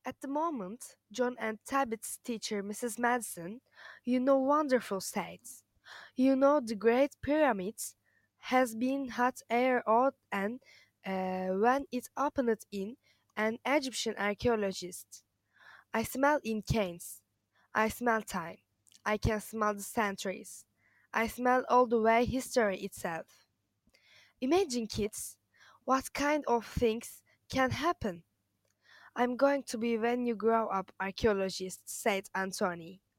At the moment, John and Tabit's teacher, Mrs. Madison, wonderful sights. The Great Pyramids has been hot air out and when it opened in an Egyptian archaeologist. I smell in canes. I smell time. I can smell the centuries. I smell all the way history itself. Imagine kids, what kind of things can happen? I'm going to be when you grow up, archaeologist, said Anthony.